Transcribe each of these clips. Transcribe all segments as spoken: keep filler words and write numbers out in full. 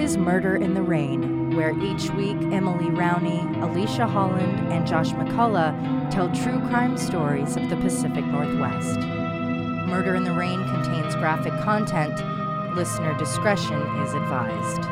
is Murder in the Rain, where each week Emily Rowney, Alicia Holland, and Josh McCullough tell true crime stories of the Pacific Northwest. Murder in the Rain contains graphic content. Listener discretion is advised.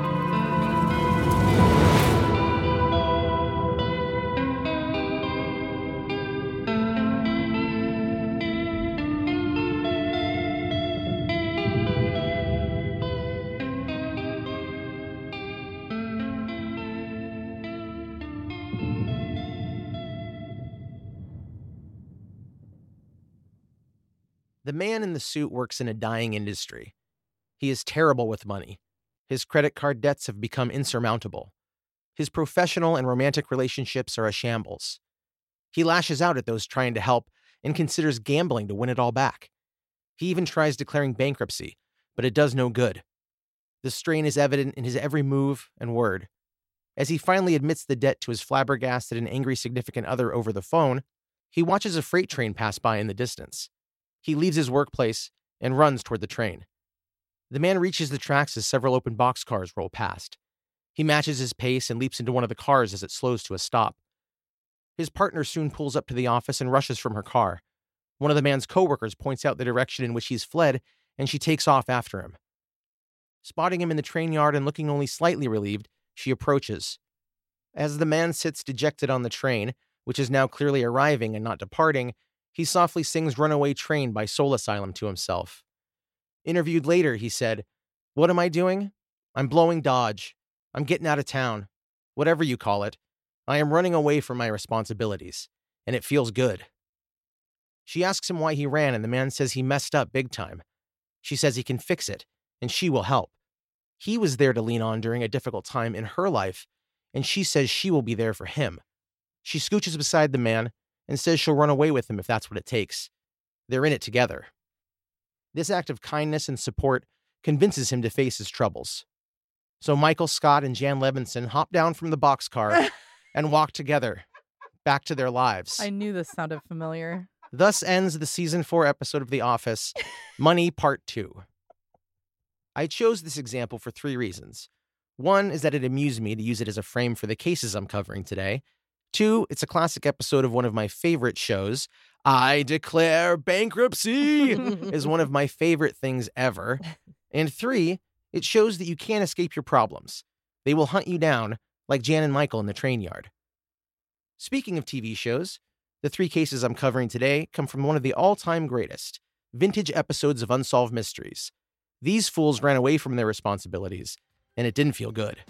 The man in the suit works in a dying industry. He is terrible with money. His credit card debts have become insurmountable. His professional and romantic relationships are a shambles. He lashes out at those trying to help and considers gambling to win it all back. He even tries declaring bankruptcy, but it does no good. The strain is evident in his every move and word. As he finally admits the debt to his flabbergasted and angry significant other over the phone, he watches a freight train pass by in the distance. He leaves his workplace and runs toward the train. The man reaches the tracks as several open boxcars roll past. He matches his pace and leaps into one of the cars as it slows to a stop. His partner soon pulls up to the office and rushes from her car. One of the man's coworkers points out the direction in which he's fled, and she takes off after him. Spotting him in the train yard and looking only slightly relieved, she approaches. As the man sits dejected on the train, which is now clearly arriving and not departing, he softly sings Runaway Train by Soul Asylum to himself. Interviewed later, he said, "What am I doing? I'm blowing Dodge. I'm getting out of town. Whatever you call it. I am running away from my responsibilities, and it feels good." She asks him why he ran, and the man says he messed up big time. She says he can fix it, and she will help. He was there to lean on during a difficult time in her life, and she says she will be there for him. She scooches beside the man and says she'll run away with him if that's what it takes. They're in it together. This act of kindness and support convinces him to face his troubles. So Michael Scott and Jan Levinson hop down from the boxcar and walk together back to their lives. I knew this sounded familiar. Thus ends the season four episode of The Office, Money Part two. I chose this example for three reasons. One is that it amused me to use it as a frame for the cases I'm covering today. Two, it's a classic episode of one of my favorite shows. I Declare Bankruptcy is one of my favorite things ever. And three, it shows that you can't escape your problems. They will hunt you down like Jan and Michael in the train yard. Speaking of T V shows, the three cases I'm covering today come from one of the all-time greatest, vintage episodes of Unsolved Mysteries. These fools ran away from their responsibilities, and it didn't feel good.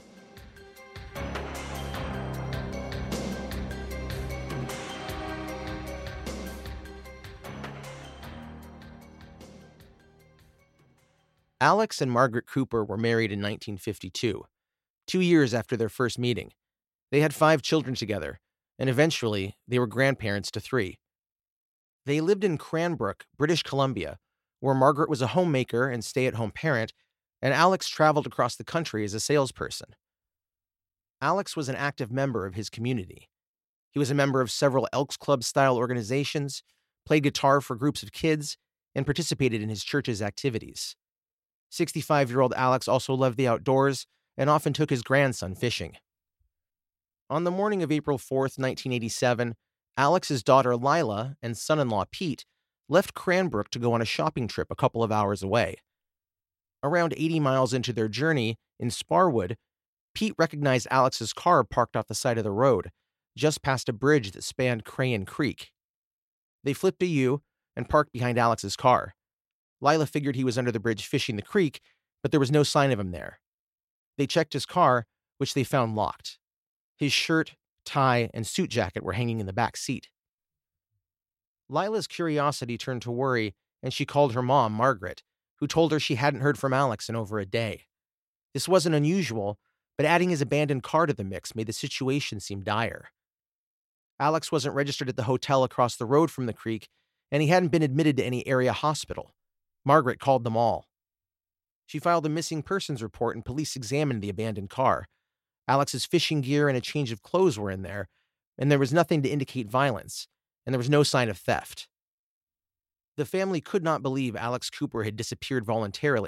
Alex and Margaret Cooper were married in nineteen fifty-two, two years after their first meeting. They had five children together, and eventually they were grandparents to three. They lived in Cranbrook, British Columbia, where Margaret was a homemaker and stay-at-home parent, and Alex traveled across the country as a salesperson. Alex was an active member of his community. He was a member of several Elks Club-style organizations, played guitar for groups of kids, and participated in his church's activities. sixty-five-year-old Alex also loved the outdoors and often took his grandson fishing. On the morning of April fourth, nineteen eighty-seven, Alex's daughter Lila and son-in-law Pete left Cranbrook to go on a shopping trip a couple of hours away. Around eighty miles into their journey, in Sparwood, Pete recognized Alex's car parked off the side of the road, just past a bridge that spanned Crayon Creek. They flipped a U and parked behind Alex's car. Lila figured he was under the bridge fishing the creek, but there was no sign of him there. They checked his car, which they found locked. His shirt, tie, and suit jacket were hanging in the back seat. Lila's curiosity turned to worry, and she called her mom, Margaret, who told her she hadn't heard from Alex in over a day. This wasn't unusual, but adding his abandoned car to the mix made the situation seem dire. Alex wasn't registered at the hotel across the road from the creek, and he hadn't been admitted to any area hospital. Margaret called them all. She filed a missing persons report and police examined the abandoned car. Alex's fishing gear and a change of clothes were in there, and there was nothing to indicate violence, and there was no sign of theft. The family could not believe Alex Cooper had disappeared voluntarily,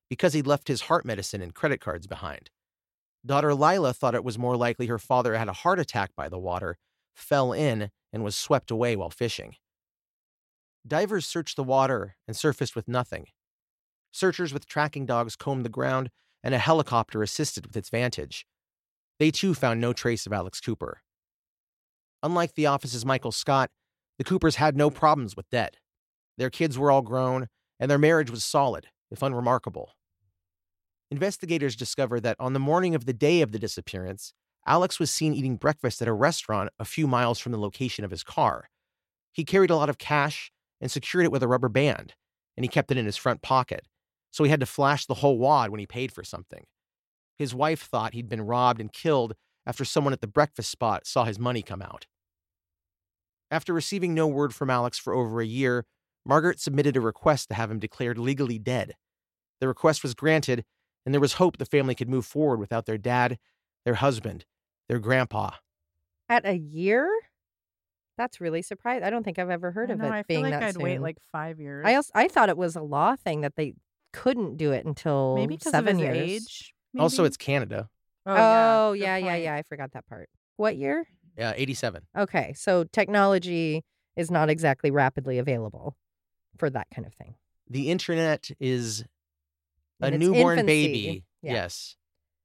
because he'd left his heart medicine and credit cards behind. Daughter Lila thought it was more likely her father had a heart attack by the water, fell in, and was swept away while fishing. Divers searched the water and surfaced with nothing. Searchers with tracking dogs combed the ground, and a helicopter assisted with its vantage. They too found no trace of Alex Cooper. Unlike the office's Michael Scott, the Coopers had no problems with debt. Their kids were all grown, and their marriage was solid, if unremarkable. Investigators discovered that on the morning of the day of the disappearance, Alex was seen eating breakfast at a restaurant a few miles from the location of his car. He carried a lot of cash and secured it with a rubber band, and he kept it in his front pocket, so he had to flash the whole wad when he paid for something. His wife thought he'd been robbed and killed after someone at the breakfast spot saw his money come out. After receiving no word from Alex for over a year, Margaret submitted a request to have him declared legally dead. The request was granted, and there was hope the family could move forward without their dad, their husband, their grandpa. At a year? That's really surprising. I don't think I've ever heard I of know, it I being feel like that I'd soon. wait like five years. I also, I thought it was a law thing that they couldn't do it until maybe because of seven his years. age. Maybe? Also, it's Canada. Oh, good yeah, yeah, point. yeah. I forgot that part. What year? Uh, eighty-seven. Okay, so technology is not exactly rapidly available for that kind of thing. The internet is a In its newborn infancy. baby. Yeah. Yes.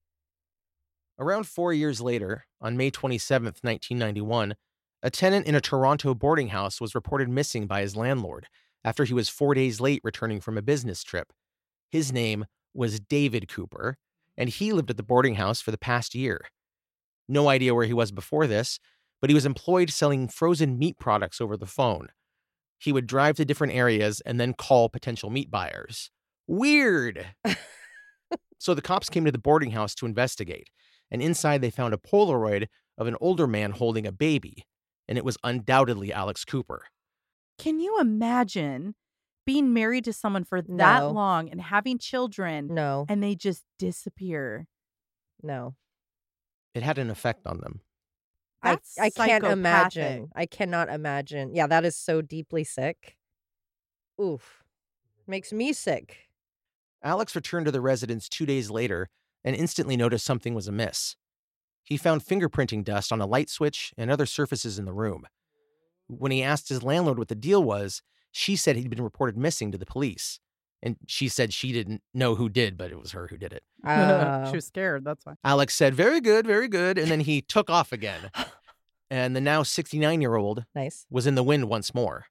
Around four years later, on May twenty-seventh, nineteen ninety-one, a tenant in a Toronto boarding house was reported missing by his landlord after he was four days late returning from a business trip. His name was David Cooper, and he lived at the boarding house for the past year. No idea where he was before this, but he was employed selling frozen meat products over the phone. He would drive to different areas and then call potential meat buyers. Weird! So the cops came to the boarding house to investigate, and inside they found a Polaroid of an older man holding a baby, and it was undoubtedly Alex Cooper. Can you imagine being married to someone for that No. long and having children No, and they just disappear? no. It had an effect on them. I, That's I can't psychopathic. imagine. I cannot imagine. Yeah, that is so deeply sick. Oof. Makes me sick. Alex returned to the residence two days later and instantly noticed something was amiss. He found fingerprinting dust on a light switch and other surfaces in the room. When he asked his landlord what the deal was, she said he'd been reported missing to the police. And she said she didn't know who did, but it was her who did it. Oh. She was scared. That's why. Alex said, very good, very good. And then he took off again. And the now sixty-nine-year-old Nice. was in the wind once more.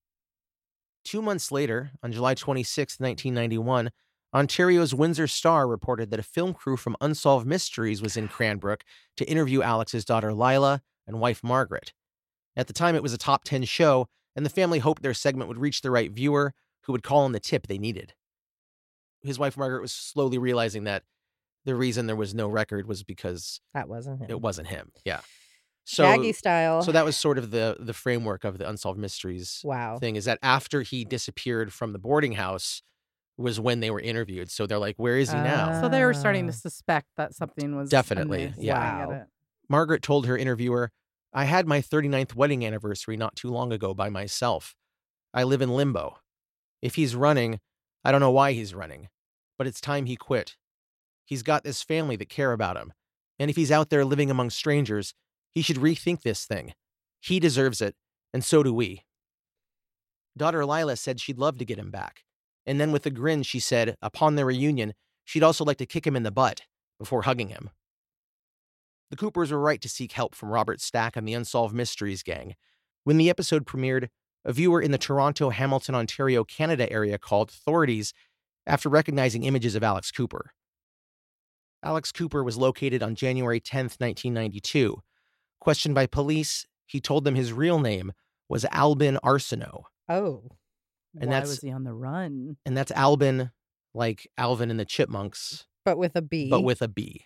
Two months later, on July twenty-sixth, nineteen ninety-one, Ontario's Windsor Star reported that a film crew from Unsolved Mysteries was in Cranbrook to interview Alex's daughter Lila and wife Margaret. At the time, it was a top ten show, and the family hoped their segment would reach the right viewer who would call in the tip they needed. His wife Margaret was slowly realizing that the reason there was no record was because That wasn't him. it wasn't him. Yeah. So, Shaggy style. so that was sort of the the framework of the Unsolved Mysteries Wow. thing, is that after he disappeared from the boarding house was when they were interviewed. So they're like, where is he now? So they were starting to Ah. suspect that something was Definitely, amiss. yeah. I get Wow. it. Margaret told her interviewer, I had my thirty-ninth wedding anniversary not too long ago by myself. I live in limbo. If he's running, I don't know why he's running, but it's time he quit. He's got this family that care about him, and if he's out there living among strangers, he should rethink this thing. He deserves it, and so do we. Daughter Lila said she'd love to get him back, and then with a grin she said, upon their reunion, she'd also like to kick him in the butt before hugging him. The Coopers were right to seek help from Robert Stack and the Unsolved Mysteries gang. When the episode premiered, a viewer in the Toronto, Hamilton, Ontario, Canada area called authorities after recognizing images of Alex Cooper. Alex Cooper was located on January tenth, nineteen ninety-two. Questioned by police, he told them his real name was Albin Arsenault. Oh. And Why that's- was he on the run? And that's Albin, like Alvin and the Chipmunks, But with a B. but with a B.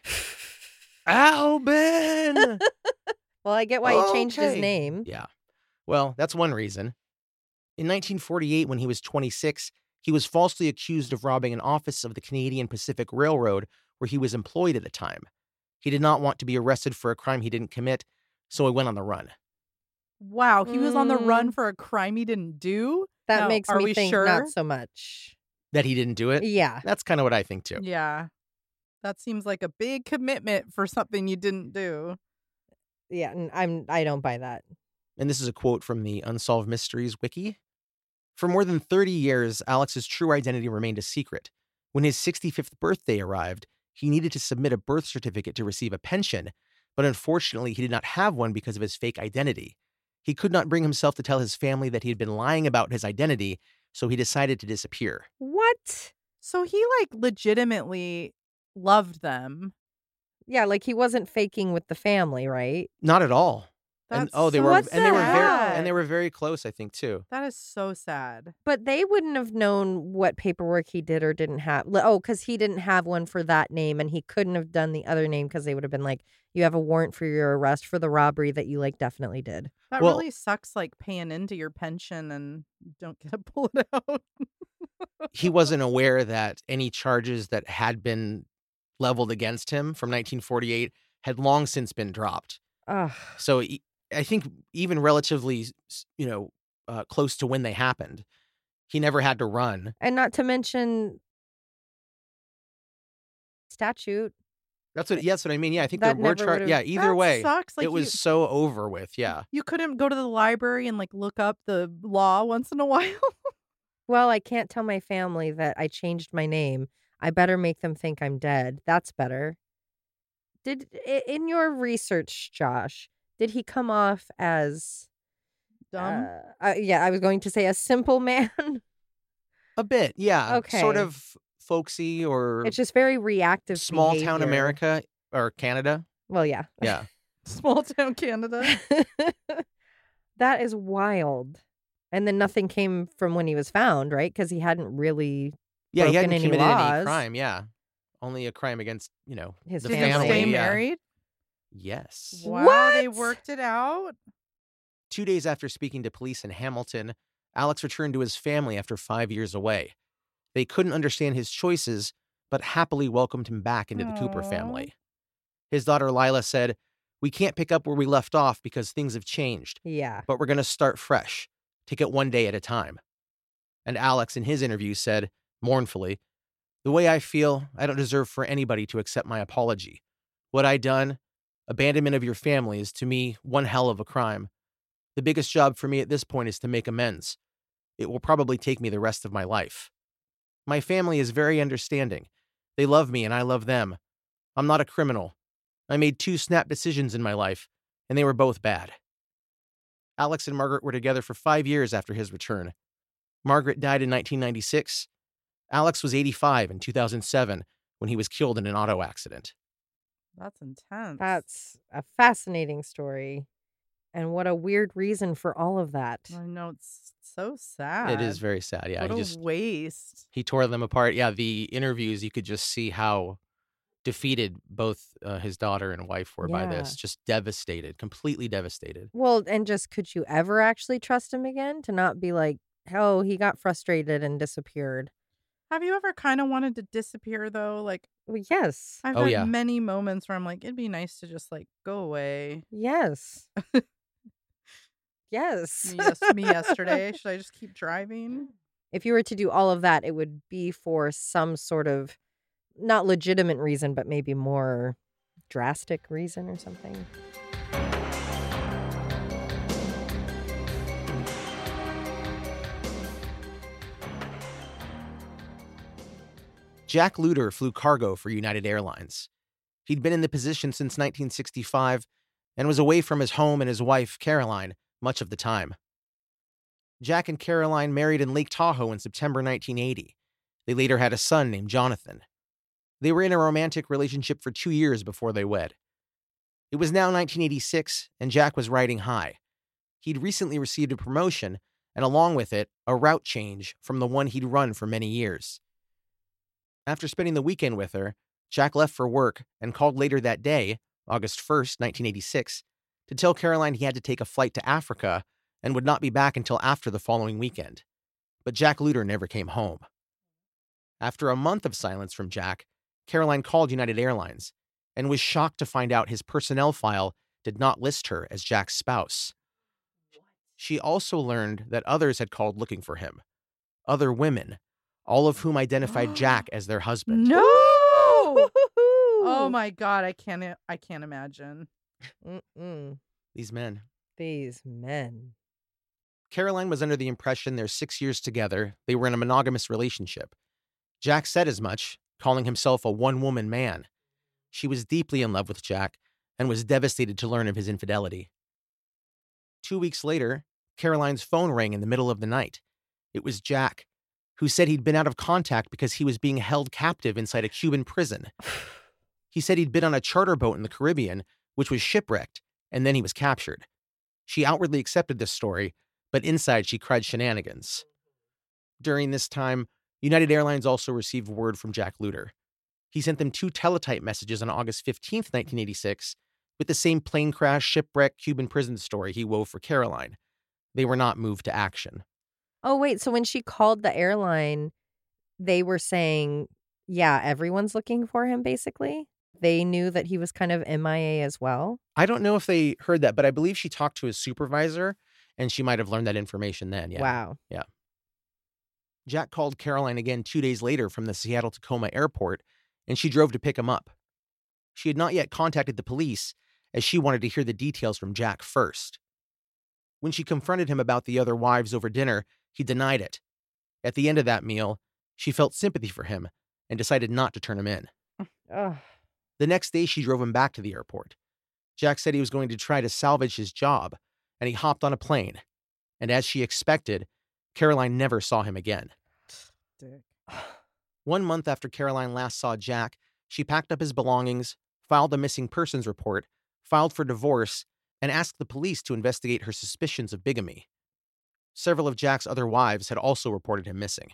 Albin! Well, I get why he changed his Okay. name. Yeah. Well, that's one reason. In nineteen forty-eight, when he was twenty-six, he was falsely accused of robbing an office of the Canadian Pacific Railroad where he was employed at the time. He did not want to be arrested for a crime he didn't commit, so he went on the run. Wow, he was on the run Mm. for a crime he didn't do? That Now, makes are me we think sure? not so much. That he didn't do it? Yeah. That's kind of what I think too. Yeah. That seems like a big commitment for something you didn't do. Yeah, and I'm I don't buy that. And this is a quote from the Unsolved Mysteries wiki. For more than thirty years, Alex's true identity remained a secret. When his sixty-fifth birthday arrived, he needed to submit a birth certificate to receive a pension, but unfortunately he did not have one because of his fake identity. He could not bring himself to tell his family that he had been lying about his identity, so he decided to disappear. What? So he like legitimately loved them. Yeah, like he wasn't faking with the family, right? Not at all. And That's oh, they so were What's and they were very sad. and they were very close, I think, too. That is so sad. But they wouldn't have known what paperwork he did or didn't have. Li- Oh, because he didn't have one for that name, and he couldn't have done the other name because they would have been like, "You have a warrant for your arrest for the robbery that you like definitely did." That Well- really sucks, like paying into your pension and you don't get to pull it out. He wasn't aware that any charges that had been leveled against him from nineteen forty-eight had long since been dropped. Ugh. So e- I think even relatively, s- you know, uh, close to when they happened, he never had to run. And not to mention statute. That's what. Yeah, that's what I mean. Yeah, I think That there were never charges. would've- Yeah, either That way, sucks. Like it was you, so over with. Yeah. you couldn't go to the library and like look up the law once in a while. Well, I can't tell my family that I changed my name. I better make them think I'm dead. That's better. Did i- in your research, Josh, did he come off as Dumb. Uh, uh, yeah, I was going to say a simple man. A bit. Yeah. Sort Okay. of folksy or It's just very reactive. small town behavior. America or Canada. Well, yeah. Yeah. Small town Canada. That is wild. And then nothing came from when he was found, right? Because he hadn't really Yeah, he broken hadn't any committed any laws. crime. Yeah. Only a crime against, you know, His the Did family. they family. stay yeah. married? Yes. Wow, they What? worked it out. Two days after speaking to police in Hamilton, Alex returned to his family after five years away. They couldn't understand his choices, but happily welcomed him back into the Cooper Aw. family. His daughter Lila said, "We can't pick up where we left off because things have changed, Yeah. but we're going to start fresh. Take it one day at a time." And Alex, in his interview, said, mournfully, "The way I feel, I don't deserve for anybody to accept my apology. What I done, abandonment of your family, is to me one hell of a crime. The biggest job for me at this point is to make amends. It will probably take me the rest of my life. My family is very understanding. They love me and I love them. I'm not a criminal. I made two snap decisions in my life, and they were both bad." Alex and Margaret were together for five years after his return. Margaret died in nineteen ninety-six. Alex was eighty-five in two thousand seven when he was killed in an auto accident. That's intense. That's a fascinating story. And what a weird reason for all of that. I know, it's so sad. It is very sad. Yeah, What he a just waste. he tore them apart. Yeah, the interviews, you could just see how defeated both uh, his daughter and wife were by this. Yeah. Just devastated, completely devastated. Well, and just could you ever actually trust him again? To not be like, oh, he got frustrated and disappeared. Have you ever kind of wanted to disappear though? Like Well, yes. I've Oh, had yeah. many moments where I'm like, it'd be nice to just like go away. Yes. Yes. Me, yes, me yesterday. Should I just keep driving? If you were to do all of that, it would be for some sort of not legitimate reason, but maybe more drastic reason or something. Jack Luter flew cargo for United Airlines. He'd been in the position since nineteen sixty-five and was away from his home and his wife, Caroline, much of the time. Jack and Caroline married in Lake Tahoe in September nineteen eighty. They later had a son named Jonathan. They were in a romantic relationship for two years before they wed. It was now nineteen eighty-six, and Jack was riding high. He'd recently received a promotion, and along with it, a route change from the one he'd run for many years. After spending the weekend with her, Jack left for work and called later that day, August first, nineteen eighty-six, to tell Caroline he had to take a flight to Africa and would not be back until after the following weekend. But Jack Luter never came home. After a month of silence from Jack, Caroline called United Airlines and was shocked to find out his personnel file did not list her as Jack's spouse. She also learned that others had called looking for him. Other women, all of whom identified Jack as their husband. No. Oh Oh my God. I can't, I can't imagine. Mm-mm. These men. These men. Caroline was under the impression their six years together, they were in a monogamous relationship. Jack said as much, calling himself a one-woman man. She was deeply in love with Jack and was devastated to learn of his infidelity. Two weeks later, Caroline's phone rang in the middle of the night. It was Jack, who said he'd been out of contact because he was being held captive inside a Cuban prison. He said he'd been on a charter boat in the Caribbean, which was shipwrecked, and then he was captured. She outwardly accepted this story, but inside she cried shenanigans. During this time, United Airlines also received word from Jack Luter. He sent them two teletype messages on August fifteenth, nineteen eighty-six, with the same plane crash, shipwreck, Cuban prison story he wove for Caroline. They were not moved to action. Oh, wait. So when she called the airline, they were saying, yeah, everyone's looking for him, basically? They knew that he was kind of M I A as well? I don't know if they heard that, but I believe she talked to his supervisor, and she might have learned that information then. Yeah. Wow. Yeah. Jack called Caroline again two days later from the Seattle-Tacoma airport, and she drove to pick him up. She had not yet contacted the police, as she wanted to hear the details from Jack first. When she confronted him about the other wives over dinner, he denied it. At the end of that meal, she felt sympathy for him and decided not to turn him in. Ugh. The next day, she drove him back to the airport. Jack said he was going to try to salvage his job, and he hopped on a plane. And as she expected, Caroline never saw him again. Dick. One month after Caroline last saw Jack, she packed up his belongings, filed a missing persons report, filed for divorce, and asked the police to investigate her suspicions of bigamy. Several of Jack's other wives had also reported him missing.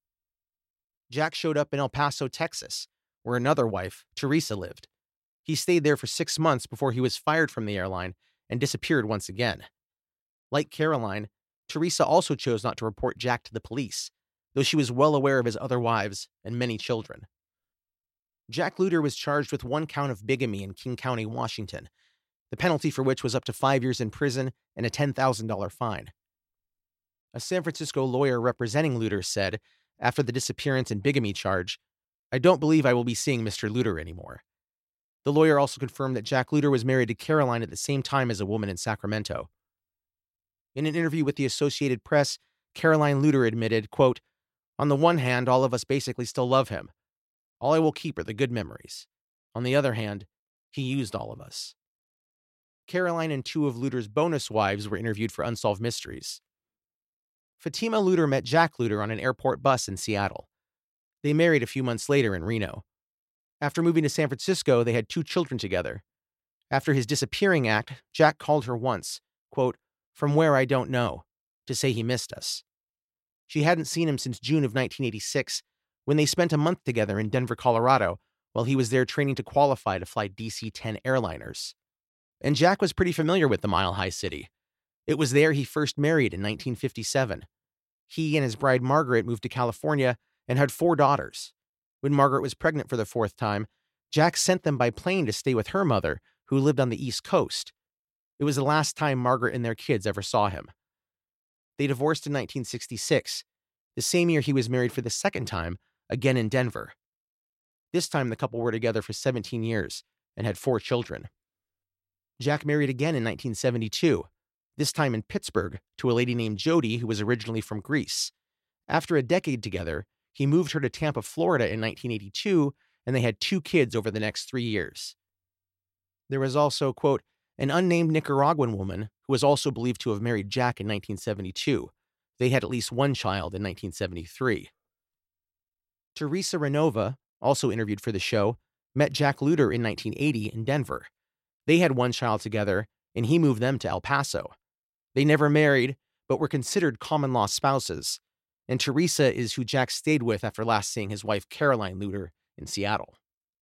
Jack showed up in El Paso, Texas, where another wife, Teresa, lived. He stayed there for six months before he was fired from the airline and disappeared once again. Like Caroline, Teresa also chose not to report Jack to the police, though she was well aware of his other wives and many children. Jack Luter was charged with one count of bigamy in King County, Washington, the penalty for which was up to five years in prison and a ten thousand dollars fine. A San Francisco lawyer representing Luter said, after the disappearance and bigamy charge, "I don't believe I will be seeing Mister Luter anymore." The lawyer also confirmed that Jack Luter was married to Caroline at the same time as a woman in Sacramento. In an interview with the Associated Press, Caroline Luter admitted, quote, "On the one hand, all of us basically still love him. All I will keep are the good memories. On the other hand, he used all of us." Caroline and two of Luter's bonus wives were interviewed for Unsolved Mysteries. Fatima Luter met Jack Luter on an airport bus in Seattle. They married a few months later in Reno. After moving to San Francisco, they had two children together. After his disappearing act, Jack called her once, quote, "from where I don't know," to say he missed us. She hadn't seen him since June of nineteen eighty-six, when they spent a month together in Denver, Colorado, while he was there training to qualify to fly D C ten airliners. And Jack was pretty familiar with the Mile High City. It was there he first married in nineteen fifty-seven. He and his bride Margaret moved to California and had four daughters. When Margaret was pregnant for the fourth time, Jack sent them by plane to stay with her mother, who lived on the East Coast. It was the last time Margaret and their kids ever saw him. They divorced in nineteen sixty-six, the same year he was married for the second time, again in Denver. This time the couple were together for seventeen years and had four children. Jack married again in nineteen seventy-two, this time in Pittsburgh, to a lady named Jody who was originally from Greece. After a decade together, he moved her to Tampa, Florida in nineteen eighty-two, and they had two kids over the next three years. There was also, quote, an unnamed Nicaraguan woman who was also believed to have married Jack in nineteen seventy-two. They had at least one child in nineteen seventy-three. Teresa Renova, also interviewed for the show, met Jack Luter in nineteen eighty in Denver. They had one child together, and he moved them to El Paso. They never married, but were considered common-law spouses, and Teresa is who Jack stayed with after last seeing his wife Caroline Luter in Seattle.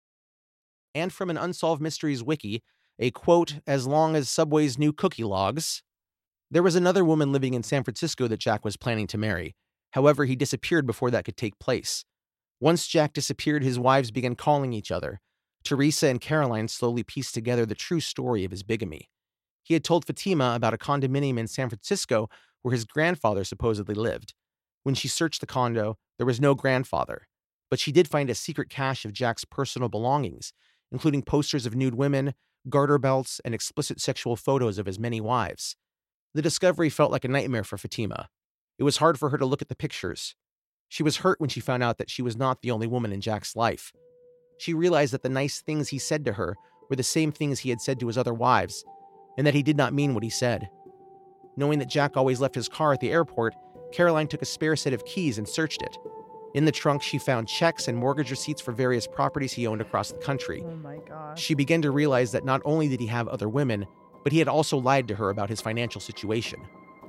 And from an Unsolved Mysteries wiki, a quote, "as long as Subway's new cookie logs," there was another woman living in San Francisco that Jack was planning to marry. However, he disappeared before that could take place. Once Jack disappeared, his wives began calling each other. Teresa and Caroline slowly pieced together the true story of his bigamy. He had told Fatima about a condominium in San Francisco where his grandfather supposedly lived. When she searched the condo, there was no grandfather, but she did find a secret cache of Jack's personal belongings, including posters of nude women, garter belts, and explicit sexual photos of his many wives. The discovery felt like a nightmare for Fatima. It was hard for her to look at the pictures. She was hurt when she found out that she was not the only woman in Jack's life. She realized that the nice things he said to her were the same things he had said to his other wives, and that he did not mean what he said. Knowing that Jack always left his car at the airport, Caroline took a spare set of keys and searched it. In the trunk, she found checks and mortgage receipts for various properties he owned across the country. Oh my gosh. She began to realize that not only did he have other women, but he had also lied to her about his financial situation.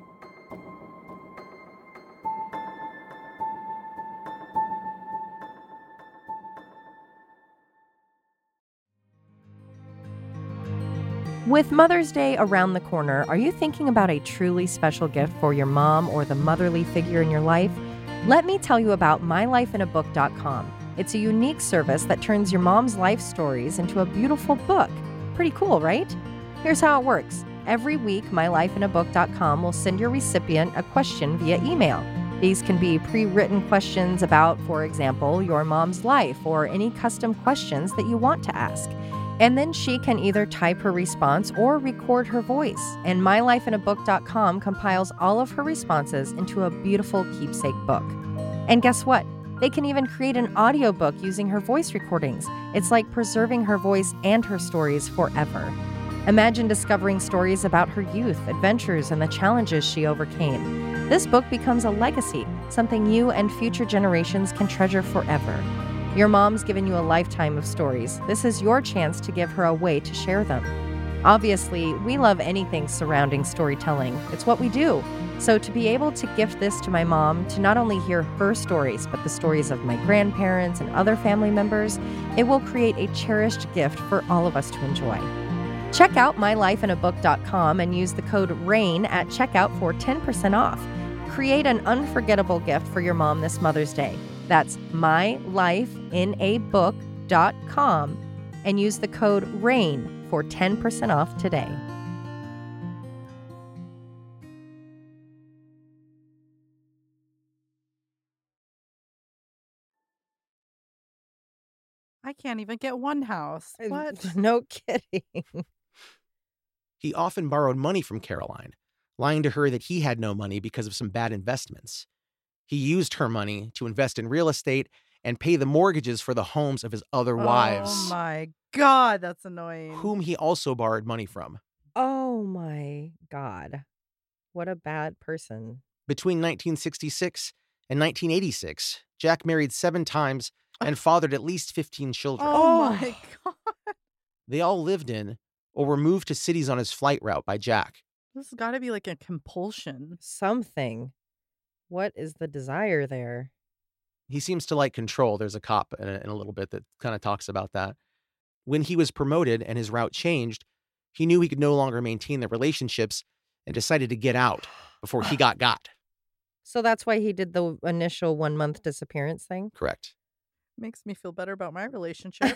With Mother's Day around the corner, are you thinking about a truly special gift for your mom or the motherly figure in your life? Let me tell you about my life in a book dot com. It's a unique service that turns your mom's life stories into a beautiful book. Pretty cool, right? Here's how it works. Every week, my life in a book dot com will send your recipient a question via email. These can be pre-written questions about, for example, your mom's life or any custom questions that you want to ask. And then she can either type her response or record her voice. And my life in a book dot com compiles all of her responses into a beautiful keepsake book. And guess what? They can even create an audiobook using her voice recordings. It's like preserving her voice and her stories forever. Imagine discovering stories about her youth, adventures, and the challenges she overcame. This book becomes a legacy, something you and future generations can treasure forever. Your mom's given you a lifetime of stories. This is your chance to give her a way to share them. Obviously, we love anything surrounding storytelling. It's what we do. So to be able to gift this to my mom, to not only hear her stories, but the stories of my grandparents and other family members, it will create a cherished gift for all of us to enjoy. Check out my life in a book dot com and use the code RAIN at checkout for ten percent off. Create an unforgettable gift for your mom this Mother's Day. That's my life in a book dot com and use the code RAIN for ten percent off today. I can't even get one house. What? No kidding. He often borrowed money from Caroline, lying to her that he had no money because of some bad investments. He used her money to invest in real estate and pay the mortgages for the homes of his other wives, Oh my God, that's annoying. whom he also borrowed money from. Oh my God. What a bad person. Between nineteen sixty-six and nineteen eighty-six, Jack married seven times and fathered at least fifteen children. Oh, Oh. my God. They all lived in or were moved to cities on his flight route by Jack. This has got to be like a compulsion. Something. What is the desire there? He seems to like control. There's a cop in a, in a little bit that kind of talks about that. When he was promoted and his route changed, he knew he could no longer maintain the relationships and decided to get out before he got got. So that's why he did the initial one month disappearance thing? Correct. Makes me feel better about my relationships.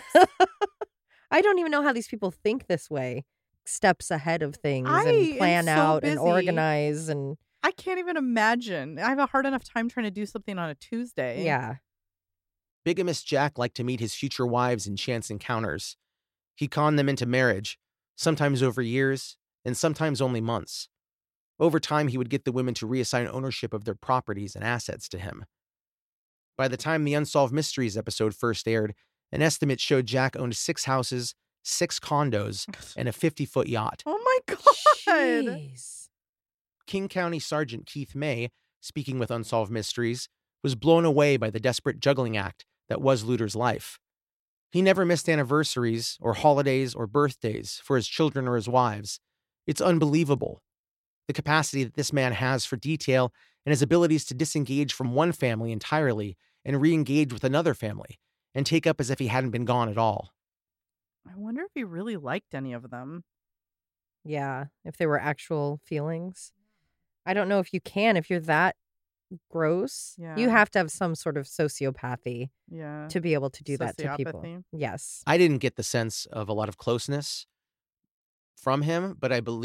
I don't even know how these people think this way. Steps ahead of things I and am plan so out and busy. organize and I can't even imagine. I have a hard enough time trying to do something on a Tuesday. yeah. Bigamous Jack liked to meet his future wives in chance encounters. He conned them into marriage, sometimes over years and sometimes only months. Over time, he would get the women to reassign ownership of their properties and assets to him. By the time the Unsolved Mysteries episode first aired, an estimate showed Jack owned six houses, six condos, and a fifty-foot yacht. Oh my God. Jeez. King County Sergeant Keith May, speaking with Unsolved Mysteries, was blown away by the desperate juggling act that was Luter's life. He never missed anniversaries or holidays or birthdays for his children or his wives. It's unbelievable. The capacity that this man has for detail and his abilities to disengage from one family entirely and re-engage with another family and take up as if he hadn't been gone at all. I wonder if he really liked any of them. Yeah. If they were actual feelings. I don't know if you can, if you're that gross. Yeah. You have to have some sort of sociopathy Yeah. to be able to do that to people. Sociopathy. Yes. I didn't get the sense of a lot of closeness from him, but I believe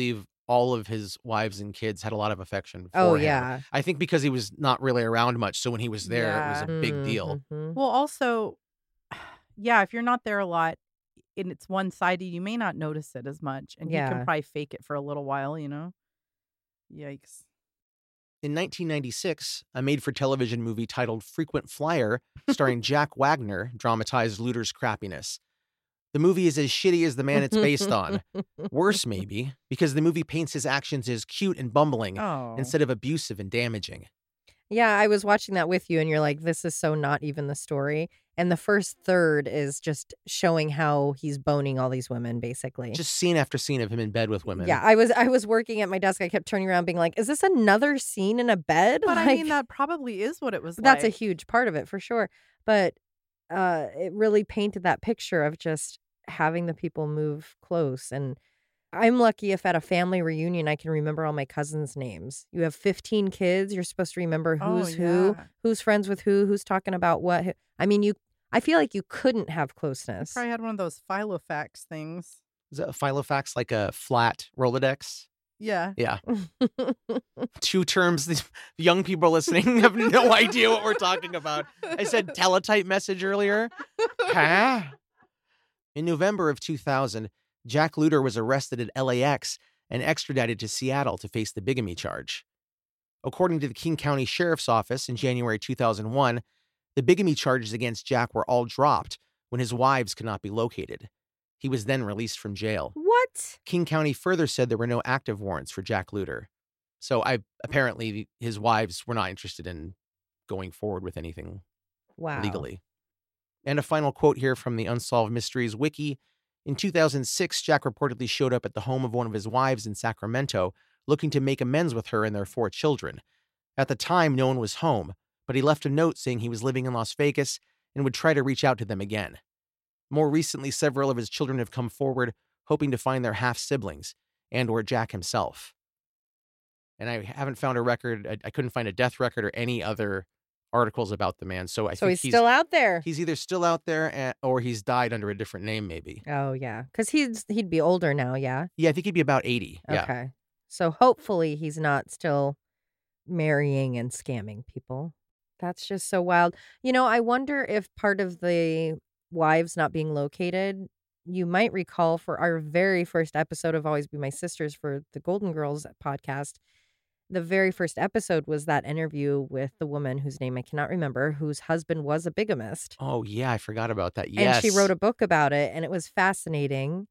all of his wives and kids had a lot of affection for Oh, him. yeah. I think because he was not really around much, so when he was there, it was a Yeah. big deal. Mhm. Well, also, yeah, if you're not there a lot and it's one-sided, you may not notice it as much, and he Yeah. can probably fake it for a little while, you know? Yikes. In nineteen ninety-six, a made-for-television movie titled Frequent Flyer, starring Jack Wagner, dramatized Luter's crappiness. The movie is as shitty as the man it's based on. Worse, maybe, because the movie paints his actions as cute and bumbling Oh. instead of abusive and damaging. Yeah, I was watching that with you, and you're like, this is so not even the story. And the first third is just showing how he's boning all these women, basically. Just scene after scene of him in bed with women. Yeah, I was I was working at my desk. I kept turning around, being like, "Is this another scene in a bed?" But I Like, mean, that probably is what it was that's a like. huge part of it for sure. But uh, it really painted that picture of just having the people move close. And I'm lucky if at a family reunion I can remember all my cousins' names. You have fifteen kids. You're supposed to remember Oh, who's who, yeah. who's friends with who, who's talking about what. who- I mean, you. I feel like you couldn't have closeness. Probably had one of those Filofax things. Is that a Filofax like a flat Rolodex? Yeah. Yeah. Two terms the young people listening have no idea what we're talking about. I said teletype message earlier. Huh? In November of two thousand, Jack Luter was arrested at L A X and extradited to Seattle to face the bigamy charge. According to the King County Sheriff's Office in January two thousand one, the bigamy charges against Jack were all dropped when his wives could not be located. He was then released from jail. What? King County further said there were no active warrants for Jack Luter. So I apparently his wives were not interested in going forward with anything Wow. legally. And a final quote here from the Unsolved Mysteries Wiki. In two thousand six, Jack reportedly showed up at the home of one of his wives in Sacramento, looking to make amends with her and their four children. At the time, no one was home, but he left a note saying he was living in Las Vegas and would try to reach out to them again. More recently, several of his children have come forward, hoping to find their half-siblings, and or Jack himself. And I haven't found a record, I, I couldn't find a death record or any other articles about the man, so I So think he's still out there. He's either still out there and, or he's died under a different name, maybe. Oh yeah, because he's he'd be older now. Yeah. Yeah, I think he'd be about eighty. Yeah. Okay. So hopefully he's not still marrying and scamming people. That's just so wild. You know, I wonder if part of the wives not being located, you might recall for our very first episode of Always Be My Sisters for the Golden Girls podcast. The very first episode was that interview with the woman whose name I cannot remember, whose husband was a bigamist. Oh, yeah, I forgot about that. Yes. And she wrote a book about it, and it was fascinating.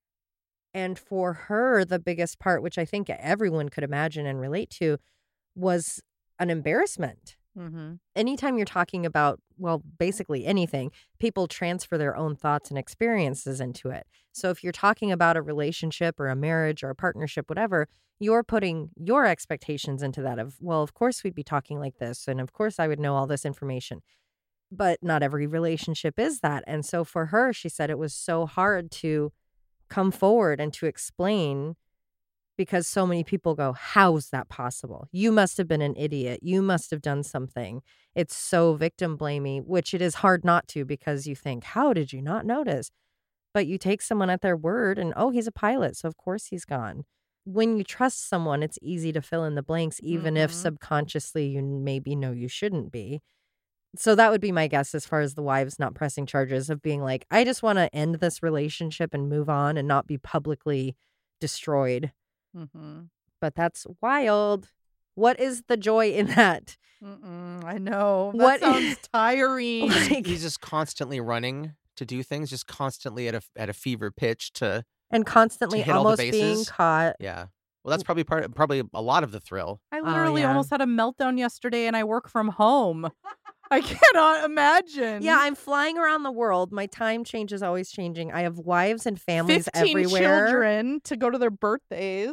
And for her, the biggest part, which I think everyone could imagine and relate to, was an embarrassment. Mm-hmm. Anytime you're talking about, well, basically anything, people transfer their own thoughts and experiences into it. So if you're talking about a relationship or a marriage or a partnership, whatever, you're putting your expectations into that of, well, of course we'd be talking like this. And of course I would know all this information. But not every relationship is that. And so for her, she said it was so hard to come forward and to explain, because so many people go, how's that possible? You must have been an idiot. You must have done something. It's so victim blamey, which it is hard not to, because you think, how did you not notice? But you take someone at their word and, oh, he's a pilot, so of course he's gone. When you trust someone, it's easy to fill in the blanks, even if Mhm. subconsciously you maybe know you shouldn't be. So that would be my guess as far as the wives not pressing charges, of being like, I just want to end this relationship and move on and not be publicly destroyed. Mm-hmm. But that's wild. What is the joy in that? Mm-mm, I know. That What- sounds tiring. Like, He's just constantly running to do things, just constantly at a at a fever pitch to and constantly to hit all the almost being bases. caught. yeah. Well, that's probably part probably a lot of the thrill. I Oh, literally yeah. almost had a meltdown yesterday, and I work from home. I cannot imagine. Yeah, I'm flying around the world. My time change is always changing. I have wives and families fifteen everywhere. children to go to their birthdays.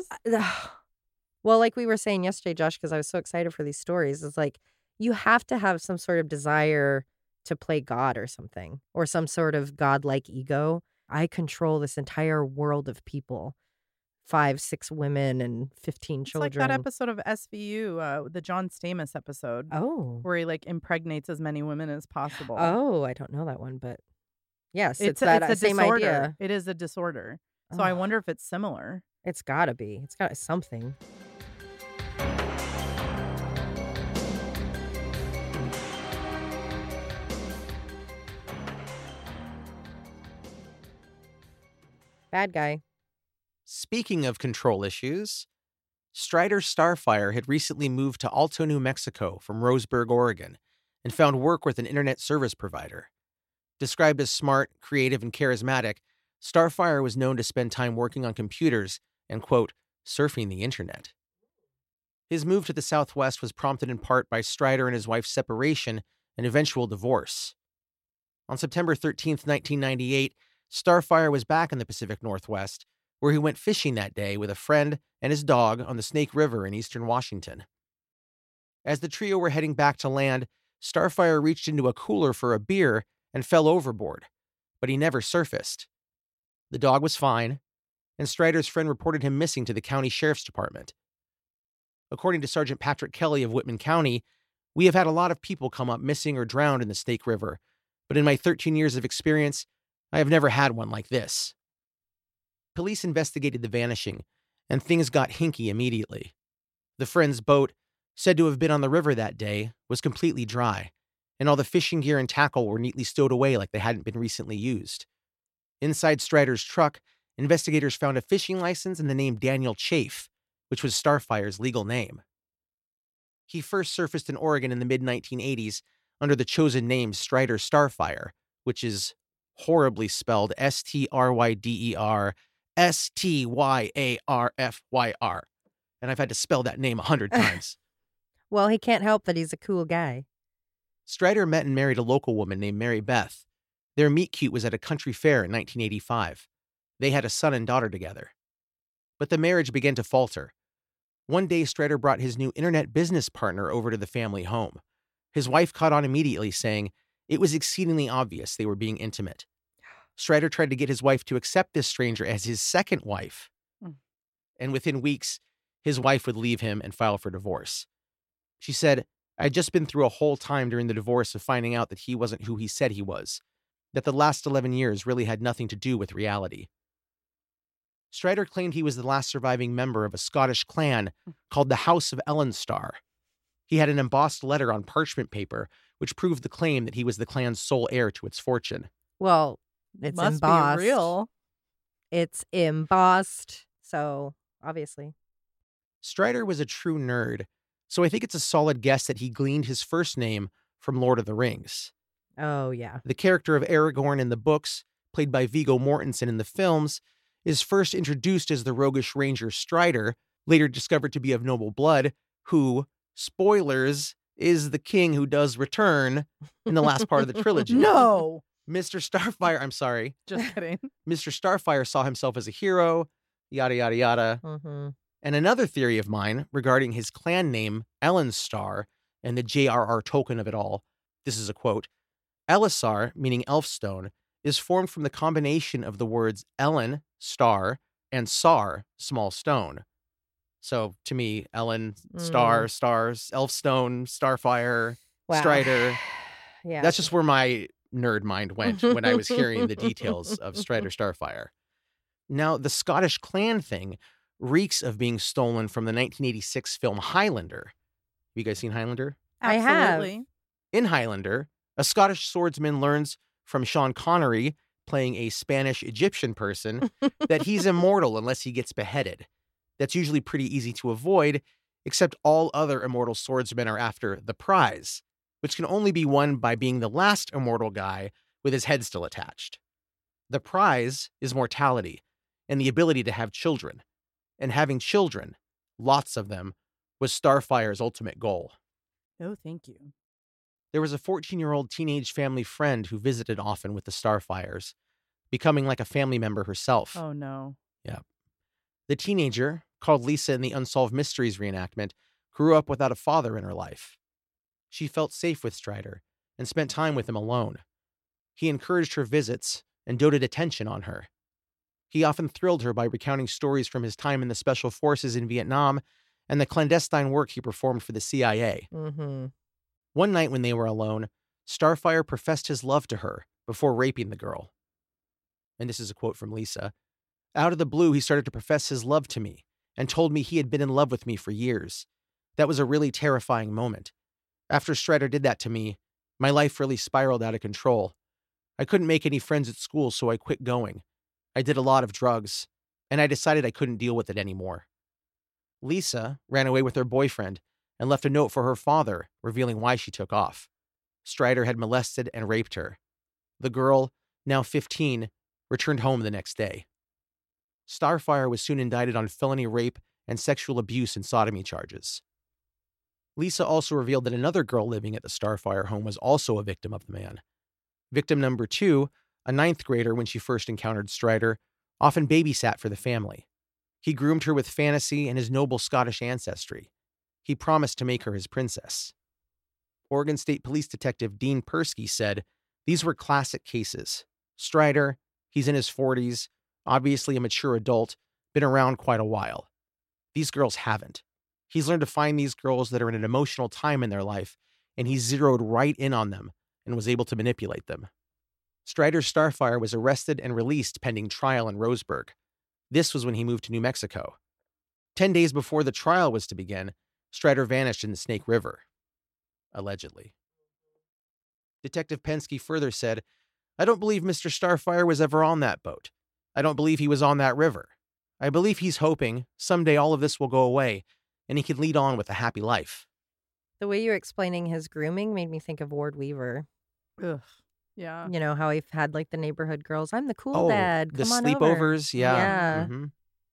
Well, like we were saying yesterday, Josh, because I was so excited for these stories, it's like you have to have some sort of desire to play God or something, or some sort of godlike ego. I control this entire world of people, five, six women, and fifteen It's children. like that episode of S V U, uh, the John Stamos episode, Oh, where he like impregnates as many women as possible. oh, I don't know that one, but yes, it's, it's, a, that it's a uh, same disorder. idea. It is a disorder. So I Oh. wonder if it's similar. It's gotta be. It's got something. Bad guy. Speaking of control issues, Strider Starfire had recently moved to Alto, New Mexico from Roseburg, Oregon, and found work with an internet service provider. Described as smart, creative, and charismatic, Starfire was known to spend time working on computers and, quote, surfing the internet. His move to the Southwest was prompted in part by Strider and his wife's separation and eventual divorce. On September thirteenth, nineteen ninety-eight, Starfire was back in the Pacific Northwest, where he went fishing that day with a friend and his dog on the Snake River in eastern Washington. As the trio were heading back to land, Starfire reached into a cooler for a beer and fell overboard, but he never surfaced. The dog was fine, and Strider's friend reported him missing to the county sheriff's department. According to Sergeant Patrick Kelly of Whitman County, we have had a lot of people come up missing or drowned in the Snake River, but in my thirteen years of experience, I have never had one like this. Police investigated the vanishing, and things got hinky immediately. The friend's boat, said to have been on the river that day, was completely dry, and all the fishing gear and tackle were neatly stowed away like they hadn't been recently used. Inside Strider's truck, investigators found a fishing license and the name Daniel Chafe, which was Starfire's legal name. He first surfaced in Oregon in the mid nineteen eighties under the chosen name Strider Starfire, which is horribly spelled S T R Y D E R S T Y A R F Y R. And I've had to spell that name a hundred times. Well, he can't help that he's a cool guy. Strider met and married a local woman named Mary Beth. Their meet-cute was at a country fair in nineteen eighty-five. They had a son and daughter together. But the marriage began to falter. One day, Strider brought his new internet business partner over to the family home. His wife caught on immediately, saying it was exceedingly obvious they were being intimate. Strider tried to get his wife to accept this stranger as his second wife. Mm. And within weeks, his wife would leave him and file for divorce. She said, I'd just been through a whole time during the divorce of finding out that he wasn't who he said he was, that the last eleven years really had nothing to do with reality. Strider claimed he was the last surviving member of a Scottish clan called the House of Ellenstar. He had an embossed letter on parchment paper, which proved the claim that he was the clan's sole heir to its fortune. Well, it's Must embossed. be real. It's embossed, so obviously. Strider was a true nerd, so I think it's a solid guess that he gleaned his first name from Lord of the Rings. Oh, yeah. The character of Aragorn in the books, played by Viggo Mortensen in the films, is first introduced as the roguish ranger Strider, later discovered to be of noble blood, who, spoilers, is the king who does return in the last part of the trilogy. No. Mister Starfire, I'm sorry. Just kidding. Mister Starfire saw himself as a hero, yada, yada, yada. Mm-hmm. And another theory of mine regarding his clan name, Ellenstar, and the J R R token of it all, this is a quote, Elessar, meaning Elfstone, is formed from the combination of the words Ellen, star, and Sar, small stone. So, to me, Ellen, star, Mm. stars, Elfstone, Starfire, Wow. Strider. Yeah. That's just where my nerd mind went when I was hearing the details of Strider Starfire. Now, the Scottish clan thing reeks of being stolen from the nineteen eighty-six film Highlander. Have you guys seen Highlander? I have. Absolutely. In Highlander, a Scottish swordsman learns from Sean Connery, playing a Spanish Egyptian person, that he's immortal unless he gets beheaded. That's usually pretty easy to avoid, except all other immortal swordsmen are after the prize, which can only be won by being the last immortal guy with his head still attached. The prize is mortality and the ability to have children. And having children, lots of them, was Starfire's ultimate goal. No, thank you. There was a fourteen-year-old teenage family friend who visited often with the Starfires, becoming like a family member herself. Oh, no. The teenager, called Lisa in the Unsolved Mysteries reenactment, grew up without a father in her life. She felt safe with Strider and spent time with him alone. He encouraged her visits and doted attention on her. He often thrilled her by recounting stories from his time in the Special Forces in Vietnam and the clandestine work he performed for the C I A. Mm-hmm. One night when they were alone, Starfire professed his love to her before raping the girl. And this is a quote from Lisa. Out of the blue, he started to profess his love to me and told me he had been in love with me for years. That was a really terrifying moment. After Strider did that to me, my life really spiraled out of control. I couldn't make any friends at school, so I quit going. I did a lot of drugs, and I decided I couldn't deal with it anymore. Lisa ran away with her boyfriend and left a note for her father, revealing why she took off. Strider had molested and raped her. The girl, now fifteen, returned home the next day. Starfire was soon indicted on felony rape and sexual abuse and sodomy charges. Lisa also revealed that another girl living at the Starfire home was also a victim of the man. Victim number two, a ninth grader when she first encountered Strider, often babysat for the family. He groomed her with fantasy and his noble Scottish ancestry. He promised to make her his princess. Oregon State Police Detective Dean Persky said, "These were classic cases. Strider, he's in his forties, obviously a mature adult, been around quite a while. These girls haven't. He's learned to find these girls that are in an emotional time in their life, and he zeroed right in on them and was able to manipulate them." Strider Starfire was arrested and released pending trial in Roseburg. This was when he moved to New Mexico. Ten days before the trial was to begin, Strider vanished in the Snake River. Allegedly. Detective Pensky further said, "I don't believe Mister Starfire was ever on that boat. I don't believe he was on that river. I believe he's hoping someday all of this will go away and he can lead on with a happy life." The way you're explaining his grooming made me think of Ward Weaver. Ugh. Yeah. You know, how he had like the neighborhood girls. I'm the cool Oh, dad. the Come on over. sleepovers, yeah. Yeah. Mhm.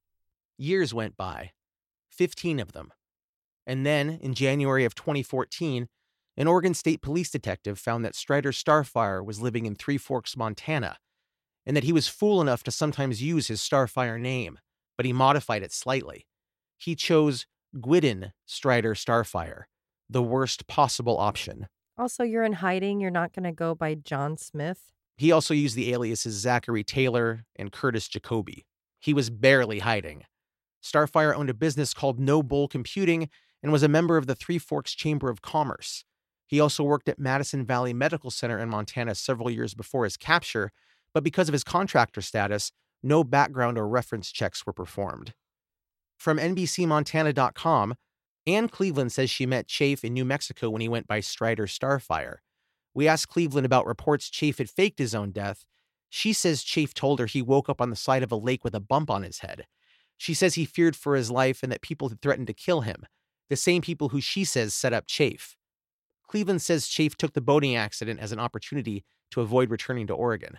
Years went by, fifteen of them. And then, in January of twenty fourteen, an Oregon State Police detective found that Strider Starfire was living in Three Forks, Montana, and that he was fool enough to sometimes use his Starfire name, but he modified it slightly. He chose Gwydon Strider Starfire, the worst possible option. Also, you're in hiding. You're not going to go by John Smith. He also used the aliases Zachary Taylor and Curtis Jacoby. He was barely hiding. Starfire owned a business called No Bull Computing and was a member of the Three Forks Chamber of Commerce. He also worked at Madison Valley Medical Center in Montana several years before his capture, but because of his contractor status, no background or reference checks were performed. From N B C Montana dot com, Ann Cleveland says she met Chafe in New Mexico when he went by Strider Starfire. We asked Cleveland about reports Chafe had faked his own death. She says Chafe told her he woke up on the side of a lake with a bump on his head. She says he feared for his life and that people had threatened to kill him, the same people who she says set up Chafe. Cleveland says Chafe took the boating accident as an opportunity to avoid returning to Oregon.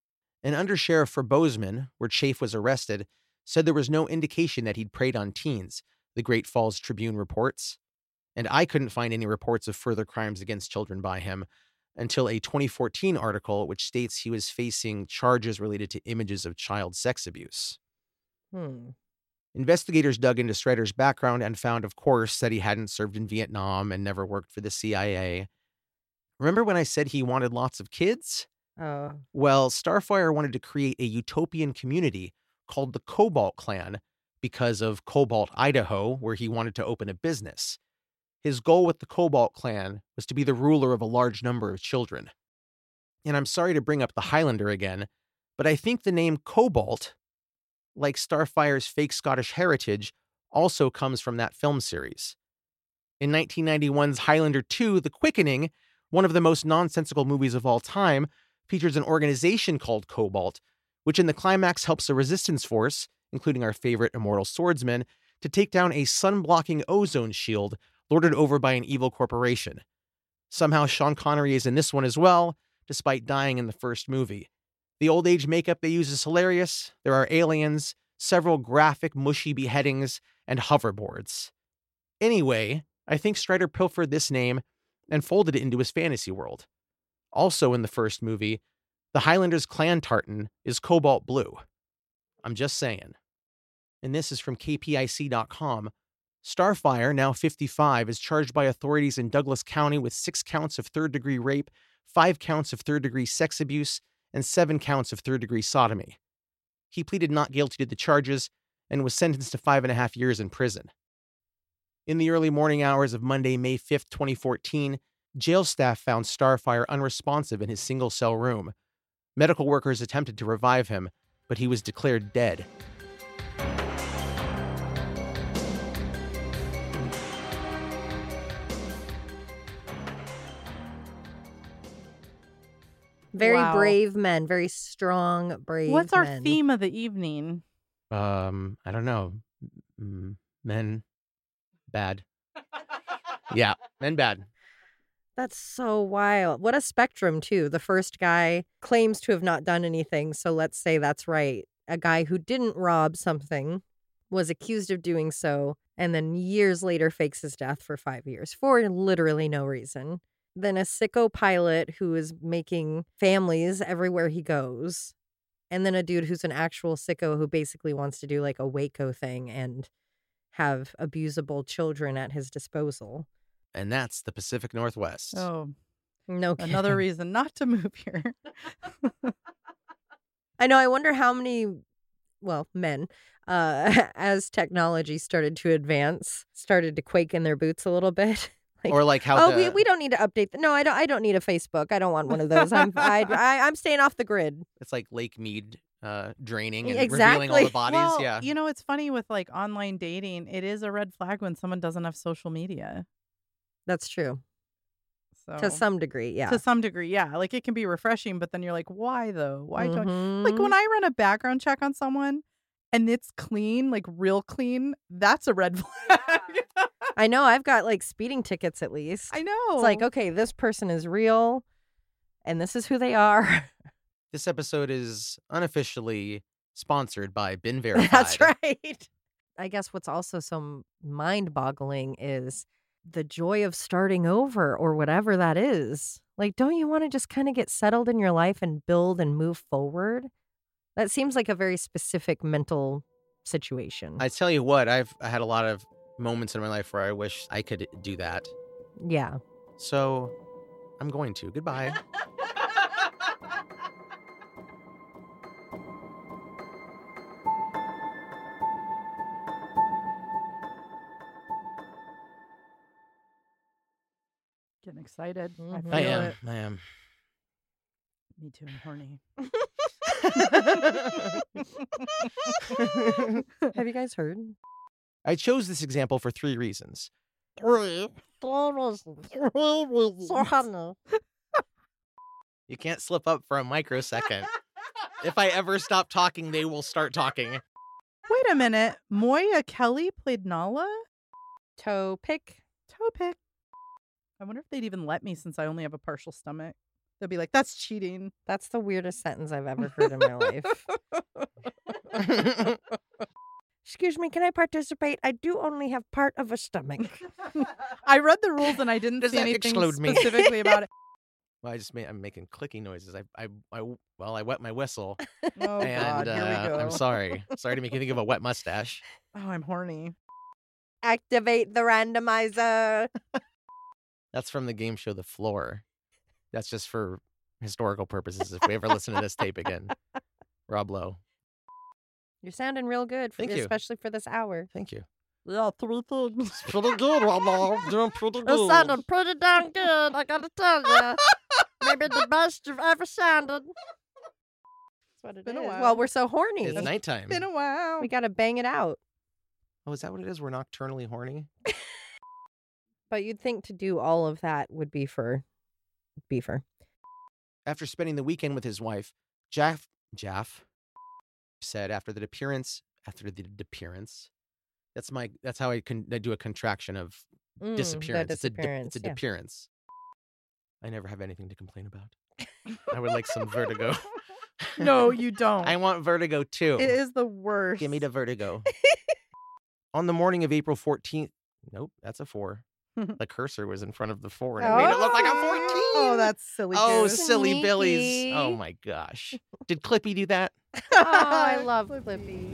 An undersheriff for Bozeman, where Chafe was arrested, said there was no indication that he'd preyed on teens, the Great Falls Tribune reports. And I couldn't find any reports of further crimes against children by him until a twenty fourteen article which states he was facing charges related to images of child sex abuse. Hmm. Investigators dug into Strider's background and found, of course, that he hadn't served in Vietnam and never worked for the C I A. Remember when I said he wanted lots of kids? Oh. Well, Starfire wanted to create a utopian community called the Cobalt Clan because of Cobalt, Idaho, where he wanted to open a business. His goal with the Cobalt Clan was to be the ruler of a large number of children. And I'm sorry to bring up the Highlander again, but I think the name Cobalt, like Starfire's fake Scottish heritage, also comes from that film series. In nineteen ninety-one's Highlander two, The Quickening, one of the most nonsensical movies of all time, features an organization called Cobalt, which in the climax helps a resistance force, including our favorite immortal swordsman, to take down a sun-blocking ozone shield lorded over by an evil corporation. Somehow Sean Connery is in this one as well, despite dying in the first movie. The old age makeup they use is hilarious. There are aliens, several graphic, mushy beheadings, and hoverboards. Anyway, I think Strider pilfered this name and folded it into his fantasy world. Also in the first movie, the Highlanders' clan tartan is cobalt blue. I'm just saying. And this is from K P I C dot com. Starfire, now fifty-five, is charged by authorities in Douglas County with six counts of third-degree rape, five counts of third-degree sex abuse, and seven counts of third-degree sodomy. He pleaded not guilty to the charges and was sentenced to five and a half years in prison. In the early morning hours of Monday, May fifth, twenty fourteen, jail staff found Starfire unresponsive in his single-cell room. Medical workers attempted to revive him, but he was declared dead. Very Wow. brave men, very strong, brave What's our men. theme of the evening? Um, I don't know. Mm, men bad. Yeah, men bad. That's so wild. What a spectrum, too. The first guy claims to have not done anything, so let's say that's right. A guy who didn't rob something was accused of doing so, and then years later fakes his death for five years for literally no reason. Then a sicko pilot who is making families everywhere he goes. And then a dude who's an actual sicko who basically wants to do like a Waco thing and have abusable children at his disposal. And that's the Pacific Northwest. Oh, No kidding. another reason not to move here. I know. I wonder how many, well, men, uh, as technology started to advance, started to quake in their boots a little bit. Like, Or like how oh, the, we, we don't need to update. The, no, I don't. I don't need a Facebook. I don't want one of those. I'm I, I, I'm staying off the grid. it's like Lake Mead uh, draining and Exactly. revealing all the bodies. Well, yeah. you know, it's funny with like online dating. It is a red flag when someone doesn't have social media. That's true So to some degree. Yeah. to some degree, yeah. Like it can be refreshing, but then you're like, why though? Why don't like Mhm. when I run a background check on someone and it's clean, like real clean, that's a red flag. I know. I've got like speeding tickets at least. I know. It's like, okay, this person is real, and this is who they are. This episode is unofficially sponsored by Been Verified. That's right. I guess what's also so mind-boggling is the joy of starting over or whatever that is. Like, don't you want to just kind of get settled in your life and build and move forward? That seems like a very specific mental situation. I tell you what, I've I had a lot of moments in my life where I wish I could do that. yeah. So I'm going to. Goodbye. getting excited. I Mhm. feel I am. it. I am. Me too. I'm horny. Have you guys heard? I chose this example for three reasons. Three. Three reasons. Three reasons. So, honey. You can't slip up for a microsecond. If I ever stop talking, they will start talking. Wait a minute. Moya Kelly played Nala? Toe pick. Toe pick. I wonder if they'd even let me since I only have a partial stomach. They'll be like, that's cheating. That's the weirdest sentence I've ever heard in my life. Excuse me, can I participate? I do only have part of a stomach. I read the rules and I didn't Does see that anything exclude me? specifically about it. Well, I just made, I'm making clicking noises. I, I, I, well, I wet my whistle, Oh, and God. Here we uh, go. I'm sorry. Sorry to make you think of a wet mustache. Oh, I'm horny. Activate the randomizer. That's from the game show The Floor. That's just for historical purposes. If we ever listen to this tape again, Rob Lowe. You're sounding real good, for, Thank you. especially for this hour. Thank you. Yeah, three things. It's pretty good, Rob Lowe. Doing pretty It sounded pretty darn good, I gotta tell you. Maybe the best you've ever sounded. That's what it Been a is. while. Well, we're so horny. It's nighttime. Been a while. We gotta bang it out. Oh, is that what it is? We're nocturnally horny? But you'd think to do all of that would be for beefer. After spending the weekend with his wife, Jaff, Jaff said after the appearance, after the appearance, that's my, that's how I can I do a contraction of Mm, the disappearance. It's a, di- disappearance, it's a yeah. disappearance. I never have anything to complain about. I would like some vertigo. No, you don't. I want vertigo too. It is the worst. Give me the vertigo. On the morning of April fourteenth, nope, that's a four. The cursor was in front of the four, and it made it look like a fourteen. Oh, that's silly. Oh, goose. silly Sneaky. Billies. Oh my gosh. Did Clippy do that? Oh, I love Clippy.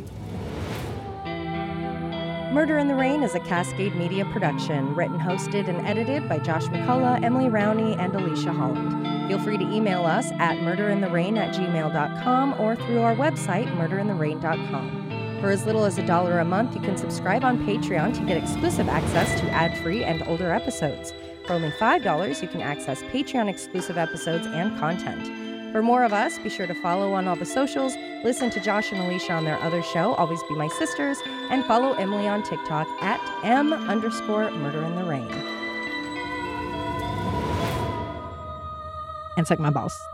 Murder in the Rain is a Cascade Media production, written, hosted, and edited by Josh McCullough, Emily Rowney, and Alicia Holland. Feel free to email us at murderintherain at gmail dot com or through our website, murder in the rain dot com. For as little as a dollar a month, you can subscribe on Patreon to get exclusive access to ad-free and older episodes. For only five dollars, you can access Patreon-exclusive episodes and content. For more of us, be sure to follow on all the socials, listen to Josh and Alicia on their other show, Always Be My Sisters, and follow Emily on TikTok at M underscore Murder in the Rain. And suck my balls.